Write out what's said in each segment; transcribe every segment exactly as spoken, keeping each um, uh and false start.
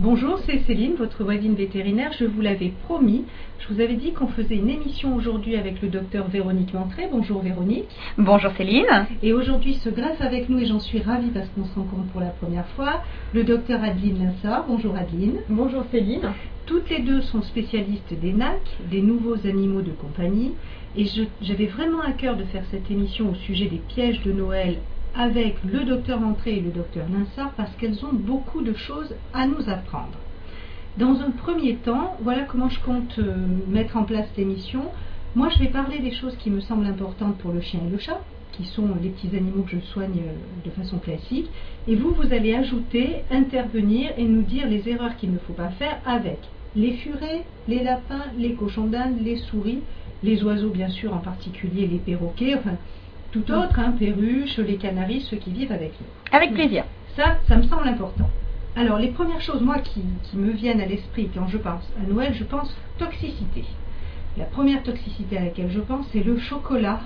Bonjour, c'est Céline, votre voisine vétérinaire. Je vous l'avais promis. Je vous avais dit qu'on faisait une émission aujourd'hui avec le docteur Véronique Montré. Bonjour Véronique. Bonjour Céline. Et aujourd'hui se greffe avec nous, et j'en suis ravie parce qu'on se rencontre pour la première fois, le docteur Adeline Linsart. Bonjour Adeline. Bonjour Céline. Toutes les deux sont spécialistes des N A C, des nouveaux animaux de compagnie. Et je, j'avais vraiment à cœur de faire cette émission au sujet des pièges de Noël avec le docteur Montré et le docteur Linsart parce qu'elles ont beaucoup de choses à nous apprendre. Dans un premier temps, voilà comment je compte euh, mettre en place l'émission. Moi, je vais parler des choses qui me semblent importantes pour le chien et le chat, qui sont les petits animaux que je soigne euh, de façon classique. Et vous, vous allez ajouter, intervenir et nous dire les erreurs qu'il ne faut pas faire avec les furets, les lapins, les cochons d'Inde, les souris, les oiseaux bien sûr, en particulier les perroquets, enfin tout autre, hein, perruches, les canaris, ceux qui vivent avec nous. Avec plaisir. Ça, ça me semble important. Alors, les premières choses, moi, qui, qui me viennent à l'esprit quand je pense à Noël, je pense toxicité. La première toxicité à laquelle je pense, c'est le chocolat.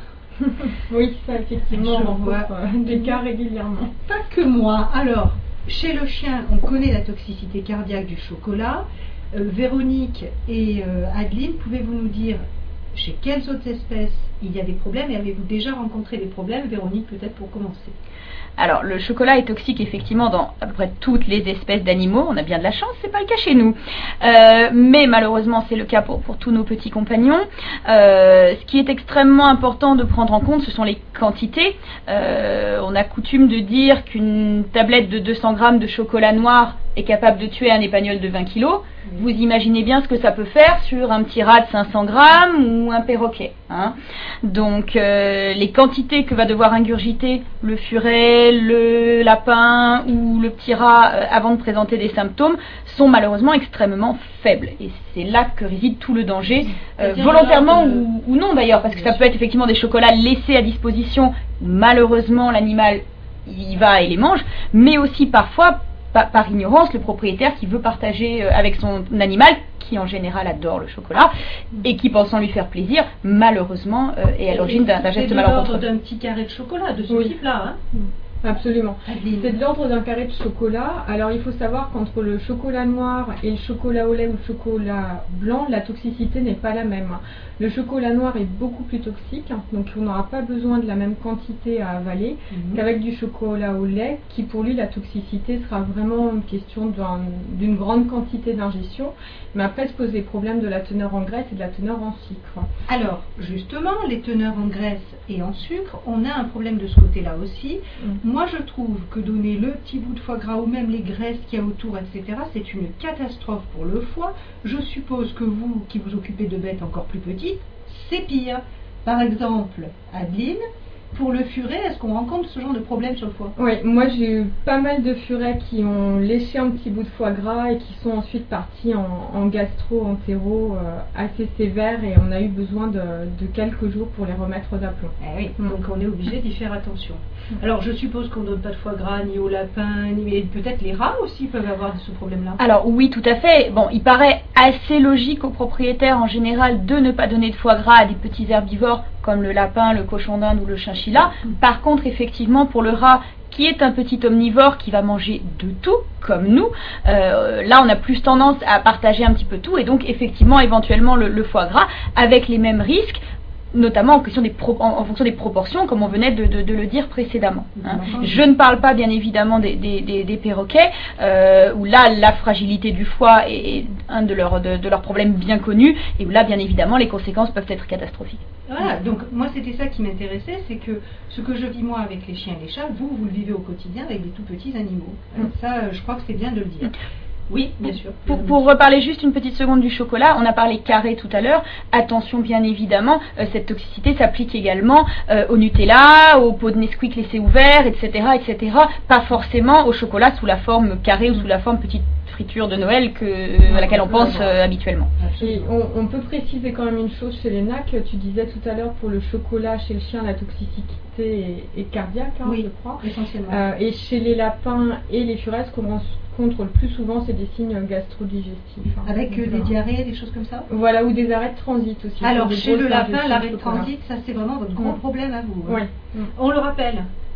Oui, ça, effectivement, je on vois voit des cas régulièrement. Pas que moi. Alors, chez le chien, on connaît la toxicité cardiaque du chocolat. Euh, Véronique et euh, Adeline, pouvez-vous nous dire chez quelles autres espèces il y a des problèmes et avez-vous déjà rencontré des problèmes? Véronique, peut-être pour commencer. Alors, le chocolat est toxique effectivement dans à peu près toutes les espèces d'animaux. On a bien de la chance, c'est pas le cas chez nous. Euh, mais malheureusement, c'est le cas pour, pour tous nos petits compagnons. Euh, ce qui est extrêmement important de prendre en compte, ce sont les quantités. Euh, on a coutume de dire qu'une tablette de deux cents grammes de chocolat noir est capable de tuer un épagnol de vingt kilos. Vous imaginez bien ce que ça peut faire sur un petit rat de cinq cents grammes ou un perroquet. Hein. Donc euh, les quantités que va devoir ingurgiter le furet, le lapin ou le petit rat euh, avant de présenter des symptômes sont malheureusement extrêmement faibles. Et c'est là que réside tout le danger, euh, volontairement de... ou, ou non d'ailleurs, parce que ça peut être effectivement des chocolats laissés à disposition. Malheureusement l'animal y va et les mange, mais aussi parfois Par, par ignorance, le propriétaire qui veut partager euh, avec son animal, qui en général adore le chocolat, et qui pensant lui faire plaisir, malheureusement euh, est à l'origine d'un, d'un geste malencontreux. C'est de l'ordre d'un petit carré de chocolat, de ce oui. type-là. Hein. Absolument. C'est de l'ordre d'un carré de chocolat. Alors il faut savoir qu'entre le chocolat noir et le chocolat au lait ou le chocolat blanc, la toxicité n'est pas la même. Le chocolat noir est beaucoup plus toxique, donc on n'aura pas besoin de la même quantité à avaler mmh. qu'avec du chocolat au lait, qui pour lui la toxicité sera vraiment une question d'un, d'une grande quantité d'ingestion, mais après se pose des problèmes de la teneur en graisse et de la teneur en sucre. Alors justement, les teneurs en graisse et en sucre, on a un problème de ce côté-là aussi. Mmh. Moi je trouve que donner le petit bout de foie gras ou même les graisses qu'il y a autour, et cetera, c'est une catastrophe pour le foie. Je suppose que vous, qui vous occupez de bêtes encore plus petites, c'est pire. Par exemple, Adeline, pour le furet, est-ce qu'on rencontre ce genre de problème sur le foie? Oui, moi j'ai eu pas mal de furets qui ont léché un petit bout de foie gras et qui sont ensuite partis en, en gastro-entéro euh, assez sévère, et on a eu besoin de, de quelques jours pour les remettre d'aplomb. Eh oui, mmh. Donc on est obligé d'y faire attention. Alors je suppose qu'on ne donne pas de foie gras ni au lapin, ni et peut-être les rats aussi peuvent avoir ce problème-là. Alors oui, tout à fait. Bon, il paraît assez logique aux propriétaires en général de ne pas donner de foie gras à des petits herbivores comme le lapin, le cochon d'Inde ou le chinchilla. Par contre, effectivement, pour le rat, qui est un petit omnivore qui va manger de tout, comme nous, euh, là on a plus tendance à partager un petit peu tout, et donc effectivement, éventuellement le, le foie gras, avec les mêmes risques, notamment en, question des pro- en, en fonction des proportions, comme on venait de, de, de le dire précédemment. Hein. Je ne parle pas bien évidemment des, des, des, des perroquets, euh, où là la fragilité du foie est un de leurs de, de leurs problèmes bien connus, et où là bien évidemment les conséquences peuvent être catastrophiques. Voilà, donc moi c'était ça qui m'intéressait, c'est que ce que je vis moi avec les chiens et les chats, vous, vous le vivez au quotidien avec des tout petits animaux. Mm. Ça, je crois que c'est bien de le dire. Oui, bien sûr. Pour, pour reparler juste une petite seconde du chocolat, on a parlé carré tout à l'heure. Attention, bien évidemment, euh, cette toxicité s'applique également euh, au Nutella, aux pots de Nesquik laissés ouverts, et cetera, et cetera. Pas forcément au chocolat sous la forme carré ou sous la forme petite friture de Noël que, à laquelle on pense euh, habituellement. Et on, on peut préciser quand même une chose chez les N A C. Tu disais tout à l'heure pour le chocolat chez le chien, la toxicité est, est cardiaque, hein, oui, je crois. Essentiellement. Euh, et chez les lapins et les furets, ce qu'on rencontre le plus souvent, c'est des signes gastro-digestifs. Hein. Avec euh, des diarrhées, des choses comme ça. Voilà, ou des arrêts de transit aussi. Alors chez le lapin, l'arrêt de transit, ça c'est vraiment votre gros mmh. problème à vous. Hein. Oui. Mmh. On le rappelle,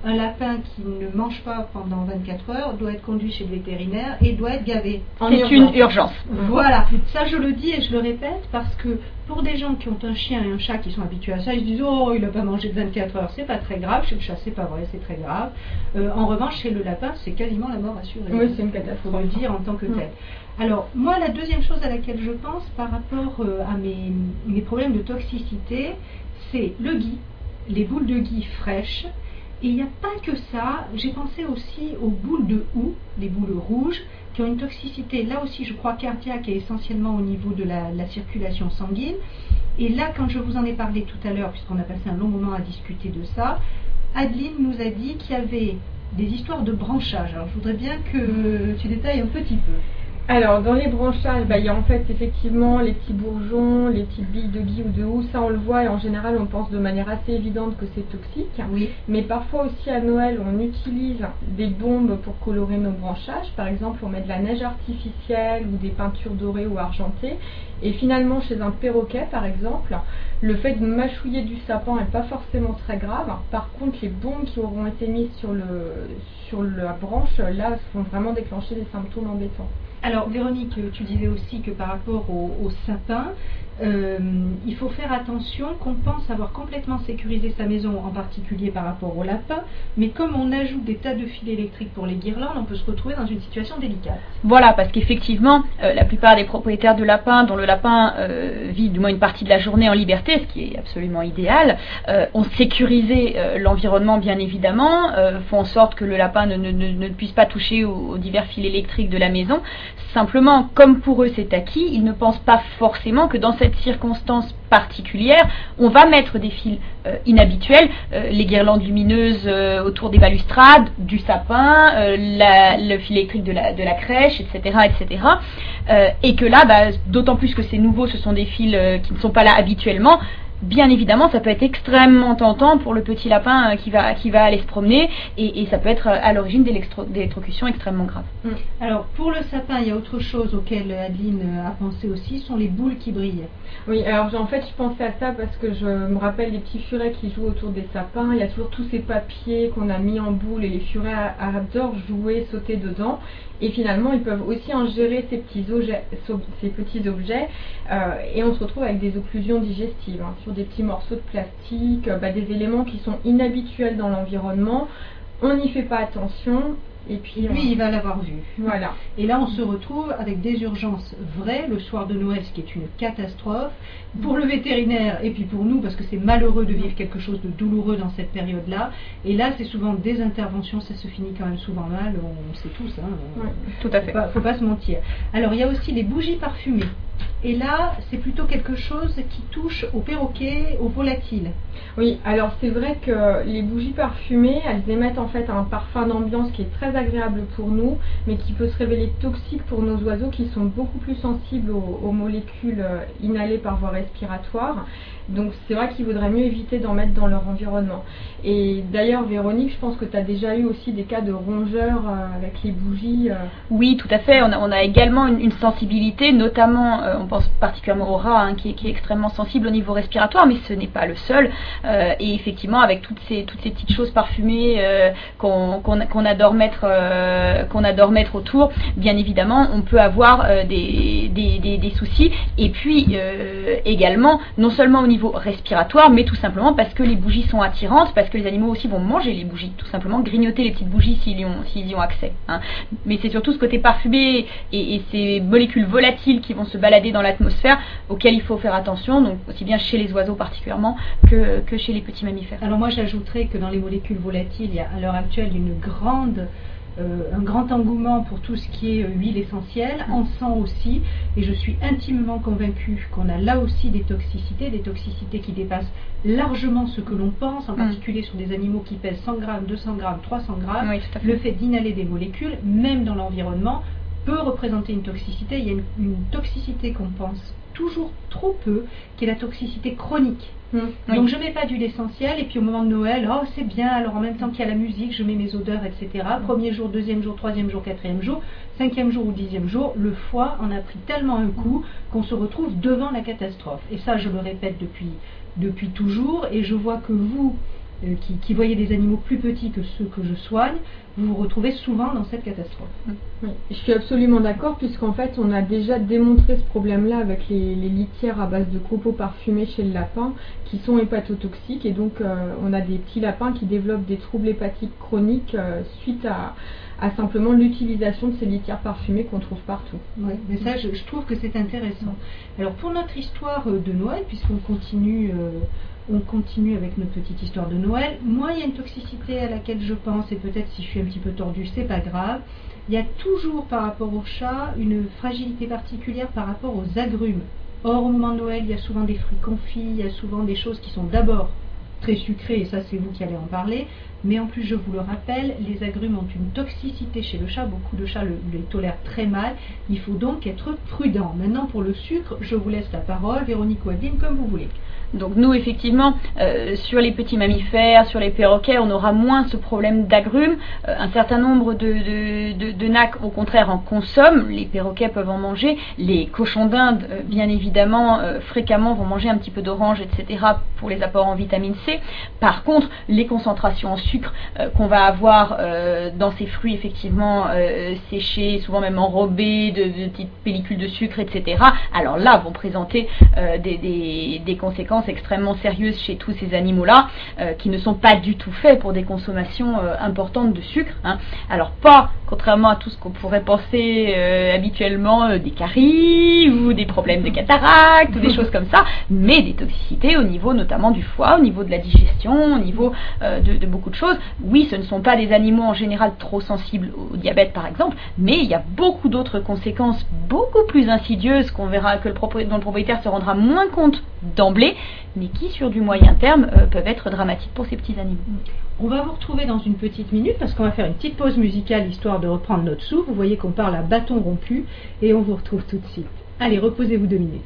un lapin qui ne mange pas pendant vingt-quatre heures doit être conduit chez le vétérinaire et doit être gavé. C'est une urgence. Voilà, ça je le dis et je le répète parce que pour des gens qui ont un chien et un chat qui sont habitués à ça, ils se disent oh il n'a pas mangé de vingt-quatre heures, c'est pas très grave. Chez le chat c'est pas vrai, c'est très grave. Euh, en revanche chez le lapin c'est quasiment la mort assurée. Oui, c'est une catastrophe. Faut le dire en tant que tel. Alors moi la deuxième chose à laquelle je pense par rapport euh, à mes, mes problèmes de toxicité, c'est le gui, les boules de gui fraîches. Et il n'y a pas que ça, j'ai pensé aussi aux boules de houx, les boules rouges, qui ont une toxicité, là aussi je crois cardiaque et essentiellement au niveau de la, la circulation sanguine. Et là, quand je vous en ai parlé tout à l'heure, puisqu'on a passé un long moment à discuter de ça, Adeline nous a dit qu'il y avait des histoires de branchage. Alors je voudrais bien que tu détailles un petit peu. Alors, dans les branchages, bah, il y a en fait effectivement les petits bourgeons, les petites billes de gui ou de houx, ça on le voit et en général on pense de manière assez évidente que c'est toxique. Oui. Mais parfois aussi à Noël, on utilise des bombes pour colorer nos branchages. Par exemple, on met de la neige artificielle ou des peintures dorées ou argentées. Et finalement, chez un perroquet par exemple, le fait de mâchouiller du sapin n'est pas forcément très grave. Par contre, les bombes qui auront été mises sur, le, sur la branche, là, vont vraiment déclencher des symptômes embêtants. Alors Véronique, tu disais aussi que par rapport au, au sapin, euh, il faut faire attention qu'on pense avoir complètement sécurisé sa maison, en particulier par rapport au lapin, mais comme on ajoute des tas de fils électriques pour les guirlandes, on peut se retrouver dans une situation délicate. Voilà, parce qu'effectivement, euh, la plupart des propriétaires de lapins, dont le lapin euh, vit du moins une partie de la journée en liberté, ce qui est absolument idéal, euh, ont sécurisé euh, l'environnement bien évidemment, euh, font en sorte que le lapin ne, ne, ne, ne puisse pas toucher aux, aux divers fils électriques de la maison. Simplement, comme pour eux c'est acquis, ils ne pensent pas forcément que dans cette circonstance particulière, on va mettre des fils euh, inhabituels, euh, les guirlandes lumineuses euh, autour des balustrades, du sapin, euh, la, le fil électrique de la, de la crèche, et cetera, et cetera. Euh, et que là, bah, d'autant plus que c'est nouveau, ce sont des fils euh, qui ne sont pas là habituellement. Bien évidemment, ça peut être extrêmement tentant pour le petit lapin qui va, qui va aller se promener et, et ça peut être à l'origine d'électrocutions extrêmement graves. Alors, pour le sapin, il y a autre chose auquel Adeline a pensé aussi, sont les boules qui brillent. Oui, alors en fait, je pensais à ça parce que je me rappelle les petits furets qui jouent autour des sapins. Il y a toujours tous ces papiers qu'on a mis en boule et les furets adorent jouer, sauter dedans. Et finalement, ils peuvent aussi ingérer ces petits objets, ces petits objets euh, et on se retrouve avec des occlusions digestives, hein, sur des petits morceaux de plastique, euh, bah, des éléments qui sont inhabituels dans l'environnement. On n'y fait pas attention. Et puis lui, on... il va l'avoir vu. Voilà. Et là, on se retrouve avec des urgences vraies le soir de Noël, ce qui est une catastrophe pour le vétérinaire et puis pour nous, parce que c'est malheureux de vivre quelque chose de douloureux dans cette période-là. Et là, c'est souvent des interventions, ça se finit quand même souvent mal, on sait tous. Hein, oui, tout à fait. Faut pas, faut pas se mentir. Alors, il y a aussi les bougies parfumées. Et là, c'est plutôt quelque chose qui touche aux perroquets, aux volatiles. Oui, alors c'est vrai que les bougies parfumées, elles émettent en fait un parfum d'ambiance qui est très agréable pour nous, mais qui peut se révéler toxique pour nos oiseaux qui sont beaucoup plus sensibles aux, aux molécules inhalées par voie respiratoire. Donc c'est vrai qu'il vaudrait mieux éviter d'en mettre dans leur environnement. Et d'ailleurs, Véronique, je pense que tu as déjà eu aussi des cas de rongeurs euh, avec les bougies. Euh... Oui, tout à fait. On a, on a également une, une sensibilité, notamment, euh, on pense particulièrement au rat, hein, qui, est, qui est extrêmement sensible au niveau respiratoire, mais ce n'est pas le seul. Euh, et effectivement, avec toutes ces, toutes ces petites choses parfumées euh, qu'on, qu'on, qu'on adore mettre, euh, qu'on adore mettre autour, bien évidemment, on peut avoir euh, des, des, des, des soucis. Et puis euh, également, non seulement au niveau respiratoire, mais tout simplement parce que les bougies sont attirantes, parce que les animaux aussi vont manger les bougies, tout simplement grignoter les petites bougies s'ils y ont, s'ils y ont accès. Hein. Mais c'est surtout ce côté parfumé et, et ces molécules volatiles qui vont se balader dans l'atmosphère auxquelles il faut faire attention, donc aussi bien chez les oiseaux particulièrement que, que chez les petits mammifères. Alors moi j'ajouterais que dans les molécules volatiles, il y a à l'heure actuelle une grande Euh, un grand engouement pour tout ce qui est euh, huile essentielle, encens aussi, et je suis intimement convaincue qu'on a là aussi des toxicités, des toxicités qui dépassent largement ce que l'on pense, en particulier sur des animaux qui pèsent cent grammes, deux cents grammes, trois cents grammes. Oui, le fait d'inhaler des molécules, même dans l'environnement, peut représenter une toxicité. Il y a une, une toxicité qu'on pense toujours trop peu, qui est la toxicité chronique. Mmh, oui. Donc je mets pas d'huile essentielle et puis au moment de Noël, oh c'est bien, alors en même temps qu'il y a la musique, je mets mes odeurs, et cetera. Mmh. Premier jour, deuxième jour, troisième jour, quatrième jour, cinquième jour ou dixième jour, le foie en a pris tellement un coup qu'on se retrouve devant la catastrophe. Et ça, je le répète depuis, depuis toujours, et je vois que vous, euh, qui, qui voyez des animaux plus petits que ceux que je soigne, vous vous retrouvez souvent dans cette catastrophe. Oui, je suis absolument d'accord, puisqu'en fait on a déjà démontré ce problème-là avec les, les litières à base de copeaux parfumés chez le lapin qui sont hépatotoxiques, et donc euh, on a des petits lapins qui développent des troubles hépatiques chroniques euh, suite à, à simplement l'utilisation de ces litières parfumées qu'on trouve partout. Oui, mais ça je, je trouve que c'est intéressant. Alors pour notre histoire de Noël, puisqu'on continue... Euh, On continue avec notre petite histoire de Noël. Moi, il y a une toxicité à laquelle je pense, et peut-être si je suis un petit peu tordue, c'est pas grave. Il y a toujours par rapport au chat une fragilité particulière par rapport aux agrumes. Or, au moment de Noël, il y a souvent des fruits confits, il y a souvent des choses qui sont d'abord très sucrées, et ça c'est vous qui allez en parler, mais en plus je vous le rappelle, les agrumes ont une toxicité chez le chat, beaucoup de chats le, les tolèrent très mal, il faut donc être prudent. Maintenant pour le sucre, je vous laisse la parole, Véronique ou Adeline, comme vous voulez. Donc nous, effectivement, euh, sur les petits mammifères, sur les perroquets, on aura moins ce problème d'agrumes. Euh, un certain nombre de, de, de, de nacs, au contraire, en consomment. Les perroquets peuvent en manger. Les cochons d'Inde, euh, bien évidemment, euh, fréquemment vont manger un petit peu d'orange, et cetera, pour les apports en vitamine C. Par contre, les concentrations en sucre euh, qu'on va avoir euh, dans ces fruits, effectivement, euh, séchés, souvent même enrobés de, de petites pellicules de sucre, et cetera, alors là, vont présenter euh, des, des, des conséquences extrêmement sérieuses chez tous ces animaux-là, euh, qui ne sont pas du tout faits pour des consommations euh, importantes de sucre. Hein. Alors pas, contrairement à tout ce qu'on pourrait penser euh, habituellement, euh, des caries ou des problèmes de cataracte ou des choses comme ça, mais des toxicités au niveau notamment du foie, au niveau de la digestion, au niveau euh, de, de beaucoup de choses. Oui, ce ne sont pas des animaux en général trop sensibles au diabète par exemple, mais il y a beaucoup d'autres conséquences beaucoup plus insidieuses qu'on verra, que le propri- dont le propriétaire se rendra moins compte d'emblée, mais qui sur du moyen terme euh, peuvent être dramatiques pour ces petits animaux. On va vous retrouver dans une petite minute parce qu'on va faire une petite pause musicale histoire de reprendre notre souffle. Vous voyez qu'on parle à bâton rompu et on vous retrouve tout de suite. Allez, reposez-vous deux minutes.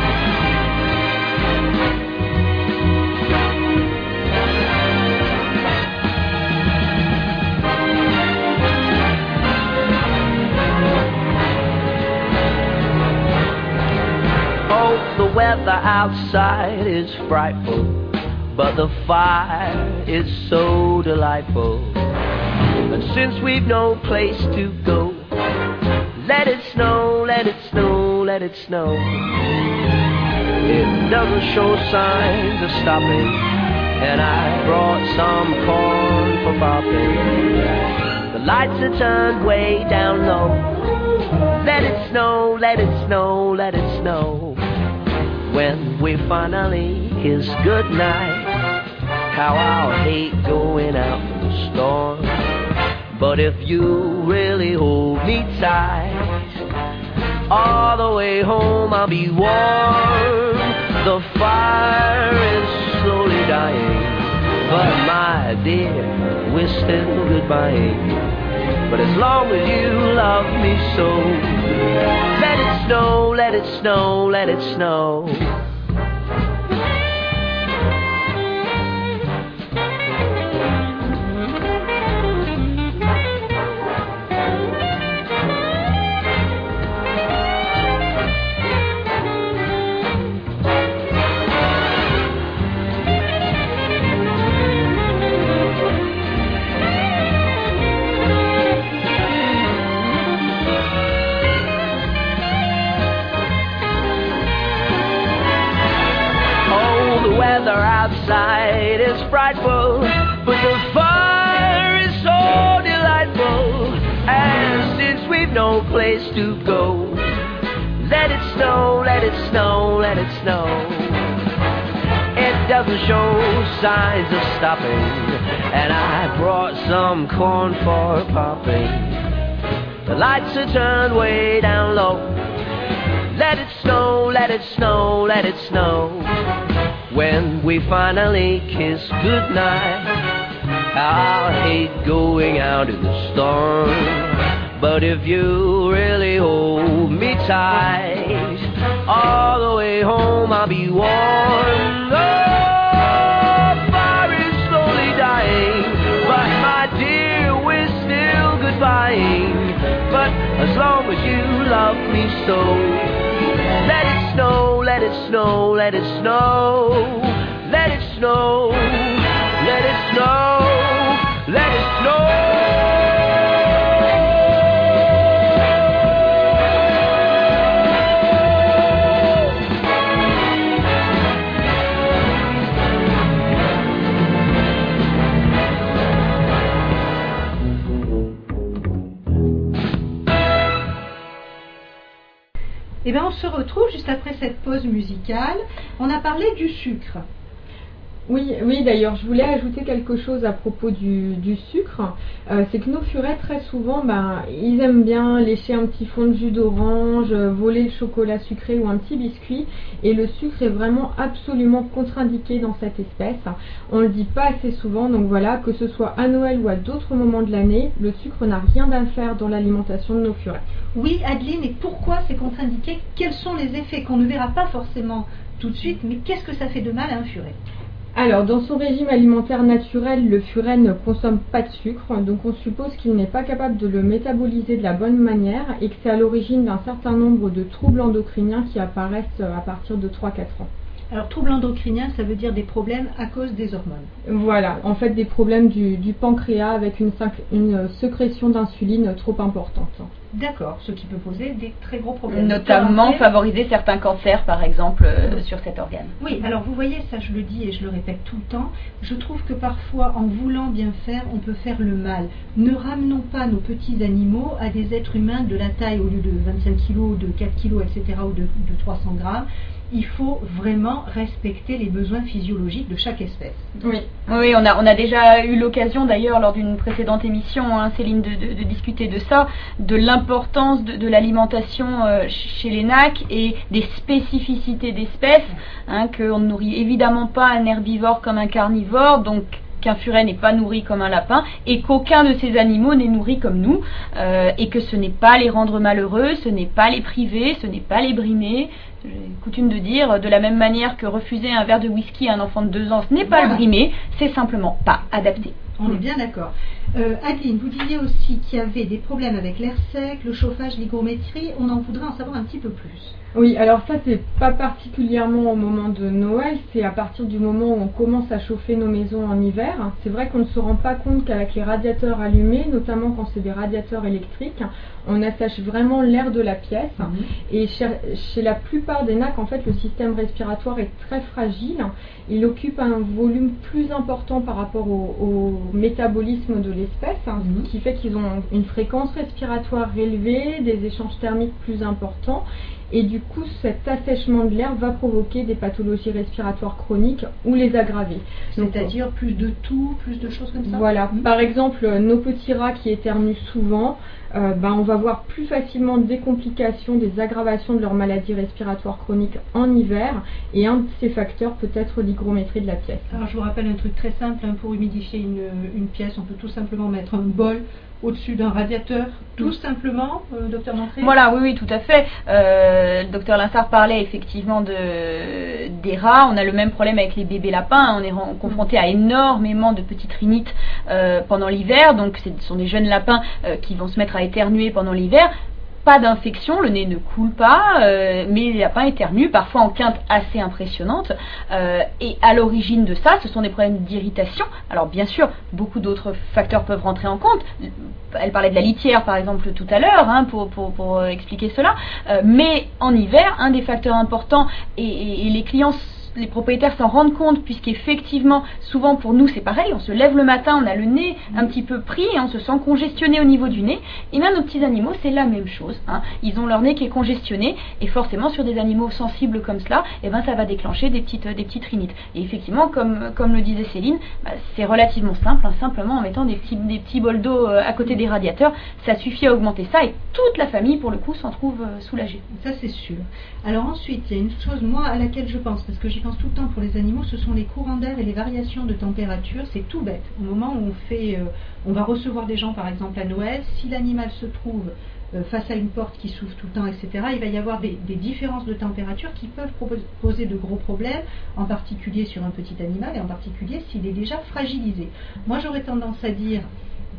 The weather outside is frightful, but the fire is so delightful. And since we've no place to go, let it snow, let it snow, let it snow. It doesn't show signs of stopping, and I brought some corn for popping. The lights are turned way down low. Let it snow, let it snow, let it snow. When we finally kiss goodnight, how I'll hate going out in the storm. But if you really hold me tight, all the way home I'll be warm. The fire is slowly dying, but my dear, we're still goodbying. But as long as you love me so, let it snow, let it snow, let it snow. Outside is frightful, but the fire is so delightful. And since we've no place to go, let it snow, let it snow, let it snow. It doesn't show signs of stopping, and I brought some corn for popping. The lights are turned way down low. Let it snow, let it snow, let it snow. When we finally kiss goodnight, I'll hate going out in the storm. But if you really hold me tight, all the way home I'll be warm. The fire is slowly dying, but my dear, we're still goodbying. But as long as you love me so, let it snow, let it snow, let it snow, let it snow, let let it snow, let it snow. Eh bien, on se retrouve juste après cette pause musicale. On a parlé du sucre. Oui, oui. D'ailleurs, je voulais ajouter quelque chose à propos du, du sucre. Euh, c'est que nos furets, très souvent, ben, ils aiment bien lécher un petit fond de jus d'orange, voler le chocolat sucré ou un petit biscuit. Et le sucre est vraiment absolument contre-indiqué dans cette espèce. On ne le dit pas assez souvent. Donc voilà, que ce soit à Noël ou à d'autres moments de l'année, le sucre n'a rien à faire dans l'alimentation de nos furets. Oui, Adeline, et pourquoi c'est contre-indiqué? Quels sont les effets qu'on ne verra pas forcément tout de suite, mais qu'est-ce que ça fait de mal à un furet? Alors, dans son régime alimentaire naturel, le furet ne consomme pas de sucre, donc on suppose qu'il n'est pas capable de le métaboliser de la bonne manière et que c'est à l'origine d'un certain nombre de troubles endocriniens qui apparaissent à partir de trois à quatre ans. Alors, troubles endocriniens, ça veut dire des problèmes à cause des hormones. Voilà, en fait des problèmes du, du pancréas avec une, une sécrétion d'insuline trop importante. D'accord, ce qui peut poser des très gros problèmes. Notamment favoriser certains cancers, par exemple, euh, sur cet organe. Oui, alors vous voyez, ça je le dis et je le répète tout le temps, je trouve que parfois, en voulant bien faire, on peut faire le mal. Ne ramenons pas nos petits animaux à des êtres humains de la taille, au lieu de vingt-cinq kilos, de quatre kilos, et cetera, ou de, de trois cents grammes. Il faut vraiment respecter les besoins physiologiques de chaque espèce. Oui, oui, on a, on a déjà eu l'occasion d'ailleurs lors d'une précédente émission, hein, Céline, de, de, de discuter de ça, de l'importance de, de l'alimentation euh, chez les nacs et des spécificités d'espèces, hein, qu'on ne nourrit évidemment pas un herbivore comme un carnivore, donc qu'un furet n'est pas nourri comme un lapin et qu'aucun de ces animaux n'est nourri comme nous, euh, et que ce n'est pas les rendre malheureux, ce n'est pas les priver, ce n'est pas les brimer. J'ai coutume de dire, de la même manière que refuser un verre de whisky à un enfant de deux ans, ce n'est pas voilà. Le brimer, c'est simplement pas adapté. On est bien d'accord. Euh, Adeline, vous disiez aussi qu'il y avait des problèmes avec l'air sec, le chauffage, l'hygrométrie. On en voudrait en savoir un petit peu plus. Oui, alors ça, c'est pas particulièrement au moment de Noël, c'est à partir du moment où on commence à chauffer nos maisons en hiver. C'est vrai qu'on ne se rend pas compte qu'avec les radiateurs allumés, notamment quand c'est des radiateurs électriques, on assèche vraiment l'air de la pièce. Mmh. Et chez, chez la plupart des nacs, en fait, le système respiratoire est très fragile. Il occupe un volume plus important par rapport au, au métabolisme de l'espèce, hein, mmh. ce qui fait qu'ils ont une fréquence respiratoire élevée, des échanges thermiques plus importants. Et du coup, cet assèchement de l'air va provoquer des pathologies respiratoires chroniques ou les aggraver. C'est-à-dire euh, plus de toux, plus de choses comme ça. Voilà. Mmh. Par exemple, nos petits rats qui éternuent souvent, euh, ben, on va voir plus facilement des complications, des aggravations de leur maladie respiratoire chronique en hiver. Et un de ces facteurs peut être l'hygrométrie de la pièce. Alors, je vous rappelle un truc très simple, hein, pour humidifier une, une pièce, on peut tout simplement mettre un bol au-dessus d'un radiateur, tout mmh. simplement, euh, docteur Lantré. Voilà, oui, oui, tout à fait. Euh, le docteur Linsart parlait effectivement de, des rats. On a le même problème avec les bébés lapins. On est en, confronté à énormément de petites rhinites euh, pendant l'hiver. Donc, ce sont des jeunes lapins euh, qui vont se mettre à éternuer pendant l'hiver. Pas d'infection, le nez ne coule pas, euh, mais les lapins éternuent, parfois en quinte assez impressionnante. Euh, et à l'origine de ça, ce sont des problèmes d'irritation. Alors bien sûr, beaucoup d'autres facteurs peuvent rentrer en compte. Elle parlait de la litière, par exemple, tout à l'heure, hein, pour, pour, pour expliquer cela. Euh, mais en hiver, un des facteurs importants, et, et, et les clients les propriétaires s'en rendent compte, puisqu'effectivement, souvent pour nous c'est pareil, on se lève le matin, on a le nez un petit peu pris et on se sent congestionné au niveau du nez. Et bien nos petits animaux, c'est la même chose, hein. Ils ont leur nez qui est congestionné, et forcément sur des animaux sensibles comme cela, et ben ça va déclencher des petites, des petites rhinites. Et effectivement, comme, comme le disait Céline, bah, c'est relativement simple, hein, simplement en mettant des petits, des petits bols d'eau à côté des radiateurs, ça suffit à augmenter ça, et toute la famille pour le coup s'en trouve soulagée. Ça c'est sûr. Alors ensuite, il y a une chose moi à laquelle je pense, parce que j'y pense tout le temps pour les animaux, ce sont les courants d'air et les variations de température. C'est tout bête. Au moment où on fait, euh, on va recevoir des gens par exemple à Noël, si l'animal se trouve euh, face à une porte qui s'ouvre tout le temps, et cetera, il va y avoir des, des différences de température qui peuvent poser de gros problèmes, en particulier sur un petit animal et en particulier s'il est déjà fragilisé. Moi j'aurais tendance à dire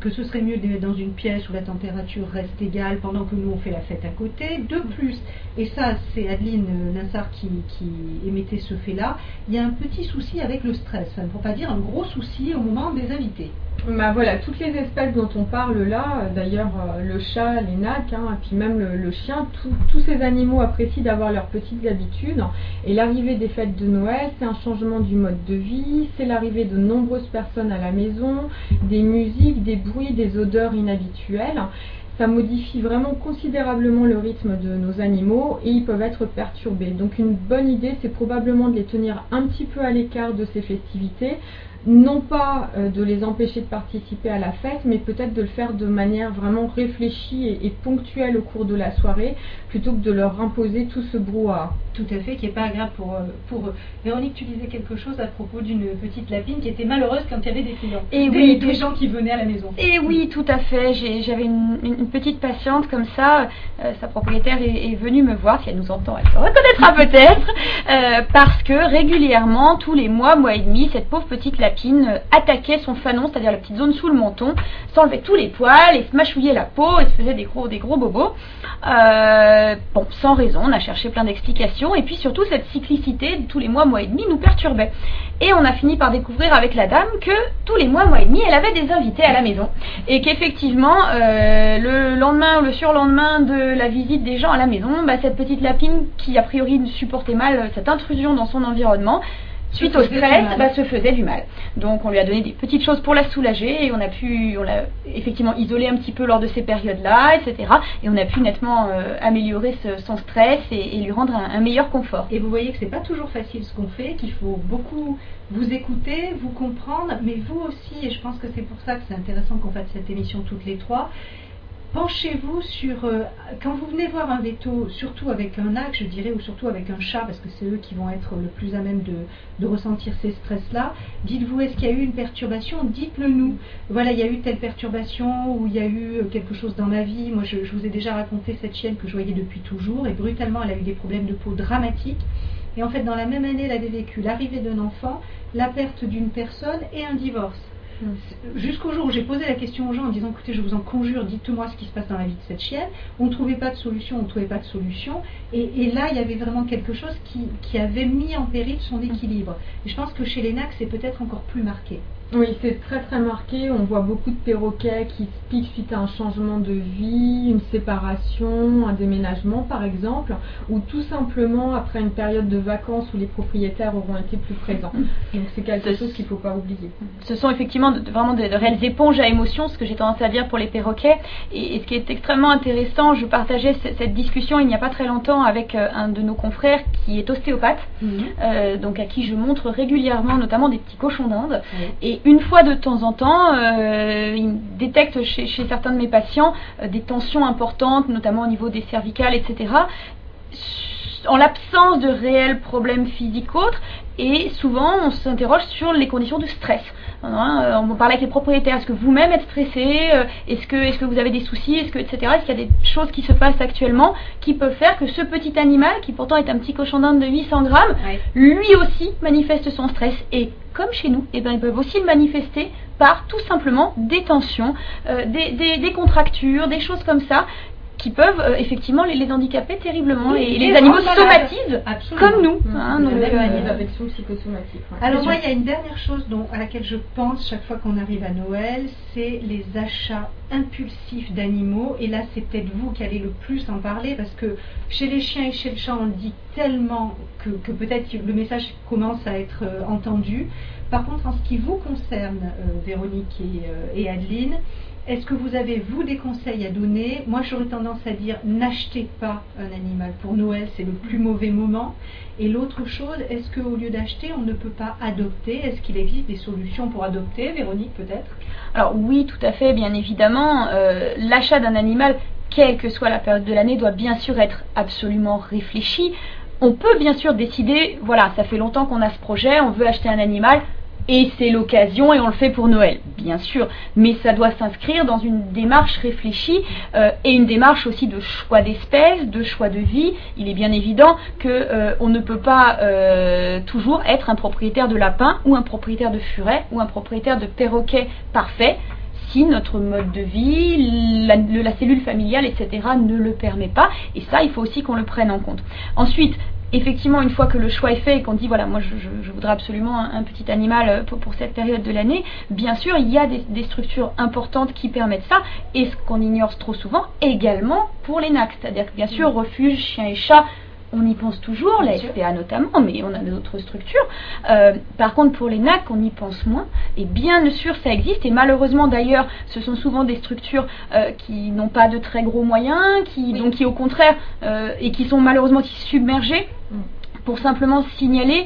que ce serait mieux de les mettre dans une pièce où la température reste égale pendant que nous on fait la fête à côté. De plus, et ça c'est Adeline Linsart qui, qui émettait ce fait-là, il y a un petit souci avec le stress, ça ne faut pas dire un gros souci au moment des invités. Bah voilà, toutes les espèces dont on parle là, d'ailleurs euh, le chat, les nacs, hein, et puis même le, le chien, tout, tous ces animaux apprécient d'avoir leurs petites habitudes. Et l'arrivée des fêtes de Noël, c'est un changement du mode de vie, c'est l'arrivée de nombreuses personnes à la maison, des musiques, des bruits, des odeurs inhabituelles. Ça modifie vraiment considérablement le rythme de nos animaux et ils peuvent être perturbés. Donc une bonne idée, c'est probablement de les tenir un petit peu à l'écart de ces festivités. Non pas euh, de les empêcher de participer à la fête, mais peut-être de le faire de manière vraiment réfléchie et, et ponctuelle au cours de la soirée, plutôt que de leur imposer tout ce brouhaha. Tout à fait, qui n'est pas agréable pour, pour eux. Véronique, tu disais quelque chose à propos d'une petite lapine qui était malheureuse quand il y avait des clients. Et des, oui, des tout... gens qui venaient à la maison. Et oui, tout à fait. J'ai, j'avais une, une petite patiente comme ça. Euh, sa propriétaire est, est venue me voir. Si elle nous entend, elle se reconnaîtra peut-être. Euh, parce que régulièrement, tous les mois, mois et demi, cette pauvre petite lapine euh, attaquait son fanon, c'est-à-dire la petite zone sous le menton, s'enlevait tous les poils et se mâchouillait la peau et se faisait des gros, des gros bobos. Euh, bon, sans raison, on a cherché plein d'explications. Et puis surtout, cette cyclicité de tous les mois, mois et demi nous perturbait. Et on a fini par découvrir avec la dame que tous les mois, mois et demi, elle avait des invités à la maison. Et qu'effectivement, euh, le lendemain ou le surlendemain de la visite des gens à la maison, bah, cette petite lapine qui a priori supportait mal cette intrusion dans son environnement, suite au stress, bah, se faisait du mal. Donc on lui a donné des petites choses pour la soulager et on a pu, on l'a effectivement isolée un petit peu lors de ces périodes-là, et cetera. Et on a pu nettement euh, améliorer ce, son stress et, et lui rendre un, un meilleur confort. Et vous voyez que c'est pas toujours facile ce qu'on fait, qu'il faut beaucoup vous écouter, vous comprendre, mais vous aussi, et je pense que c'est pour ça que c'est intéressant qu'on fasse cette émission toutes les trois. Penchez-vous sur, euh, quand vous venez voir un veto, surtout avec un nac, je dirais, ou surtout avec un chat, parce que c'est eux qui vont être le plus à même de, de ressentir ces stress-là, dites-vous, est-ce qu'il y a eu une perturbation? Dites-le nous. Voilà, il y a eu telle perturbation, ou il y a eu quelque chose dans ma vie. Moi, je, je vous ai déjà raconté cette chienne que je voyais depuis toujours, et brutalement, elle a eu des problèmes de peau dramatiques. Et en fait, dans la même année, elle avait vécu l'arrivée d'un enfant, la perte d'une personne et un divorce. Jusqu'au jour où j'ai posé la question aux gens en disant écoutez, je vous en conjure, dites-moi ce qui se passe dans la vie de cette chienne. On ne trouvait pas de solution, on ne trouvait pas de solution. Et, et là, il y avait vraiment quelque chose qui, qui avait mis en péril son équilibre. Et je pense que chez les nacs, c'est peut-être encore plus marqué. Oui, c'est très très marqué. On voit beaucoup de perroquets qui se piquent suite à un changement de vie, une séparation, un déménagement par exemple, ou tout simplement après une période de vacances où les propriétaires auront été plus présents. Donc c'est quelque chose qu'il ne faut pas oublier. Ce sont effectivement de, de, vraiment de, de réelles éponges à émotions, ce que j'ai tendance à dire pour les perroquets. Et, et ce qui est extrêmement intéressant, je partageais c- cette discussion il n'y a pas très longtemps avec euh, un de nos confrères qui est ostéopathe, mmh. euh, donc à qui je montre régulièrement notamment des petits cochons d'Inde. Mmh. Et une fois de temps en temps, euh, il détecte chez, chez certains de mes patients euh, des tensions importantes, notamment au niveau des cervicales, et cetera, en l'absence de réels problèmes physiques autres, et souvent on s'interroge sur les conditions de stress. Hein, on parle avec les propriétaires, est-ce que vous-même êtes stressé, est-ce que, est-ce que vous avez des soucis, est-ce que, et cetera. Est-ce qu'il y a des choses qui se passent actuellement qui peuvent faire que ce petit animal, qui pourtant est un petit cochon d'Inde de huit cents grammes, ouais. lui aussi manifeste son stress. Et comme chez nous, eh ben, ils peuvent aussi le manifester par tout simplement des tensions, euh, des, des, des contractures, des choses comme ça, qui peuvent euh, effectivement les, les handicaper terriblement. Oui, et, et les animaux somatisent comme nous. Mmh. Hein, donc, euh, les affections psychosomatiques. Ouais. Alors moi, il y a une dernière chose dont, à laquelle je pense chaque fois qu'on arrive à Noël, c'est les achats impulsifs d'animaux. Et là, c'est peut-être vous qui allez le plus en parler, parce que chez les chiens et chez le chat, on le dit tellement que, que peut-être le message commence à être euh, entendu. Par contre, en ce qui vous concerne, euh, Véronique et, euh, et Adeline, est-ce que vous avez, vous, des conseils à donner? Moi, j'aurais tendance à dire, n'achetez pas un animal pour Noël, c'est le plus mauvais moment. Et l'autre chose, est-ce qu'au lieu d'acheter, on ne peut pas adopter? Est-ce qu'il existe des solutions pour adopter? Véronique, peut-être? Alors oui, tout à fait, bien évidemment. Euh, l'achat d'un animal, quelle que soit la période de l'année, doit bien sûr être absolument réfléchi. On peut bien sûr décider, voilà, ça fait longtemps qu'on a ce projet, on veut acheter un animal, et c'est l'occasion et on le fait pour Noël, bien sûr, mais ça doit s'inscrire dans une démarche réfléchie euh, et une démarche aussi de choix d'espèces, de choix de vie. Il est bien évident que euh, on ne peut pas euh, toujours être un propriétaire de lapin ou un propriétaire de furet ou un propriétaire de perroquet parfait. si notre mode de vie, la, la cellule familiale, et cetera ne le permet pas. Et ça, il faut aussi qu'on le prenne en compte. Ensuite, effectivement, une fois que le choix est fait et qu'on dit, voilà, moi je, je, je voudrais absolument un, un petit animal pour, pour cette période de l'année, bien sûr, il y a des, des structures importantes qui permettent ça, et ce qu'on ignore trop souvent, également pour les N A C. C'est-à-dire que bien sûr, refuge, chiens et chats, on y pense toujours, la S P A notamment, mais on a d'autres structures. Euh, par contre, pour les N A C, on y pense moins. Et bien sûr, ça existe. Et malheureusement, d'ailleurs, ce sont souvent des structures euh, qui n'ont pas de très gros moyens, qui, oui. donc qui, au contraire, euh, et qui sont malheureusement aussi submergées. Mm. Pour simplement signaler,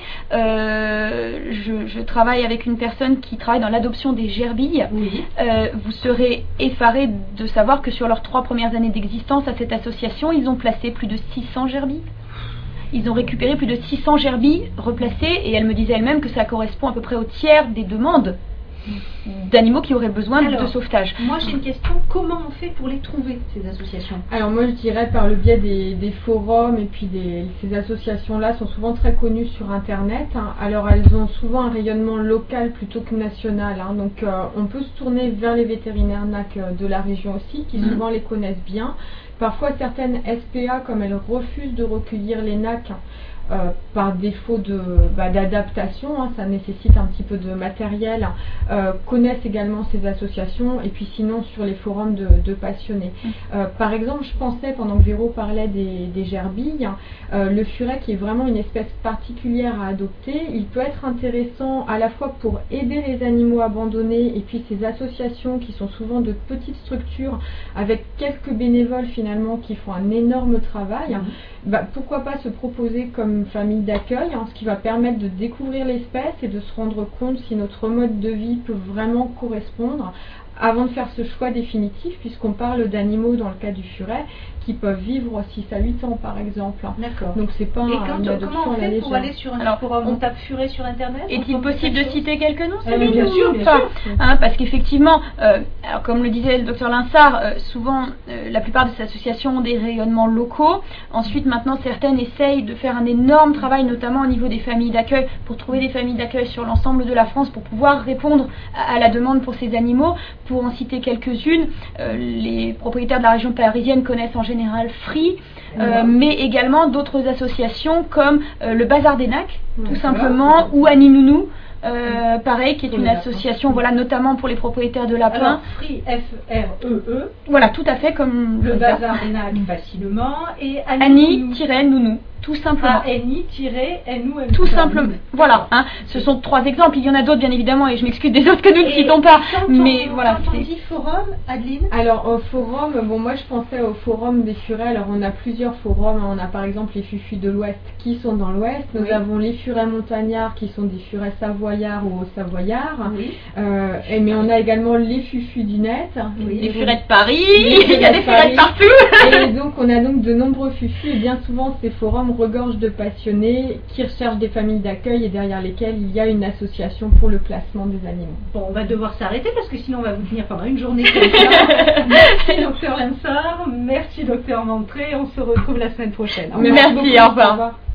euh, je, je travaille avec une personne qui travaille dans l'adoption des gerbilles. Oui. Euh, vous serez effarés de savoir que sur leurs trois premières années d'existence à cette association, ils ont placé plus de six cents gerbilles. Ils ont récupéré plus de six cents gerbilles replacées, et elle me disait elle-même que ça correspond à peu près au tiers des demandes d'animaux qui auraient besoin Alors, de sauvetage. Moi j'ai une question, comment on fait pour les trouver, ces associations? Alors moi je dirais par le biais des, des forums, et puis des, ces associations-là sont souvent très connues sur internet. Hein. Alors elles ont souvent un rayonnement local plutôt que national. Hein. Donc euh, on peut se tourner vers les vétérinaires N A C de la région aussi, qui mmh. souvent les connaissent bien. Parfois certaines S P A, comme elles refusent de recueillir les N A C, Euh, par défaut de, bah, d'adaptation, hein, ça nécessite un petit peu de matériel, euh, connaissent également ces associations, et puis sinon sur les forums de, de passionnés. Euh, par exemple, je pensais, pendant que Véro parlait des, des gerbilles, euh, le furet qui est vraiment une espèce particulière à adopter, il peut être intéressant à la fois pour aider les animaux abandonnés, et puis ces associations qui sont souvent de petites structures avec quelques bénévoles finalement qui font un énorme travail. Mmh. Bah, pourquoi pas se proposer comme famille d'accueil, hein, ce qui va permettre de découvrir l'espèce et de se rendre compte si notre mode de vie peut vraiment correspondre avant de faire ce choix définitif, puisqu'on parle d'animaux dans le cas du furet qui peuvent vivre six à huit ans par exemple. D'accord. Donc c'est pas Et quand, une adoption comment on fait pour légère. aller sur un Alors, forum, on tape furet sur internet? Est-il possible de citer quelques noms? euh, Bien sûr, bien enfin, sûr. Hein, parce qu'effectivement, euh, alors comme le disait le docteur Linsart, euh, souvent euh, la plupart de ces associations ont des rayonnements locaux. Ensuite, maintenant, certaines essayent de faire un énorme travail, notamment au niveau des familles d'accueil, pour trouver des familles d'accueil sur l'ensemble de la France pour pouvoir répondre à, à la demande pour ces animaux. Pour en citer quelques-unes, euh, les propriétaires de la région parisienne connaissent en général Free, euh, mmh. mais également d'autres associations comme euh, le Bazar des N A C, mmh. tout simplement, mmh. ou Annie Nounou. Euh, pareil, qui est une association, voilà, notamment pour les propriétaires de lapins. Alors, Free, F R E E. Voilà, tout à fait comme le Bazar des N A C facilement, et Annie-Nounou, tout simplement. Annie-N-O-U. Tout simplement. Voilà, hein, ce sont trois exemples. Il y en a d'autres, bien évidemment, et je m'excuse des autres que nous ne citons pas. Mais on, voilà. Quand on dit forum, Adeline? Alors, au forum, bon, moi je pensais au forum des furets. Alors, on a plusieurs forums. On a par exemple les fufus de l'Ouest qui sont dans l'Ouest. Nous oui. avons les furets montagnards qui sont des furets savoyards ou haut-savoyards. Oui. Euh, et, mais on a également les fufus du net. Oui. Les furets de Paris. Il y a des furets de partout. Et donc, on a donc de nombreux fufus. Et bien souvent, ces forums regorgent de passionnés qui recherchent des familles d'accueil et derrière lesquelles il y a une association pour le placement des animaux. Bon, on va devoir s'arrêter parce que sinon on va vous tenir pendant une journée comme ça. Merci docteur Linsart, merci docteur Montré, on se retrouve la semaine prochaine. Merci, merci au revoir.